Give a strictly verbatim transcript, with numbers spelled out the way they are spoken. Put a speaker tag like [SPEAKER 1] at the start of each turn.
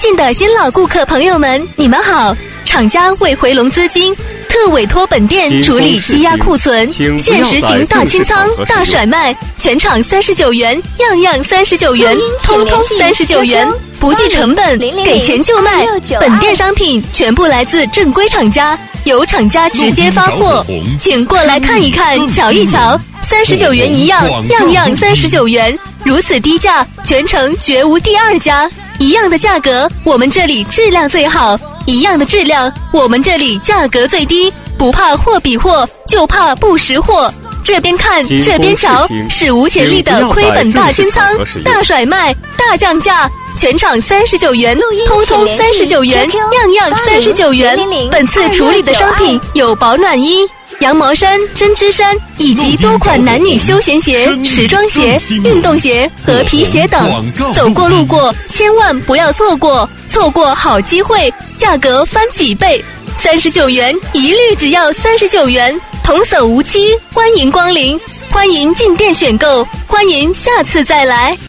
[SPEAKER 1] 信的新老顾客朋友们，你们好！厂家为回笼资金，特委托本店处理积压库存，现实行大清仓、大甩卖，全场三十九元，样样三十九元，通通三十九元，不计成本，给钱就卖。本店商品全部来自正规厂家，由厂家直接发货，请过来看一看，瞧一瞧。三十九元一样，样样三十九元，如此低价，全城绝无第二家。一样的价格，我们这里质量最好；一样的质量，我们这里价格最低。不怕货比货，就怕不识货。这边看，这边瞧，史无前例的亏本大清仓、大甩卖、大降价，全场三十九元，通通三十九元，样样三十九元。本次处理的商品有保暖衣、羊毛衫、针织衫，以及多款男女休闲鞋、时装鞋、运动鞋和皮鞋等。走过路过，千万不要错过，错过好机会，价格翻几倍。三十九元，一律只要三十九元，童叟无欺，欢迎光临，欢迎进店选购，欢迎下次再来。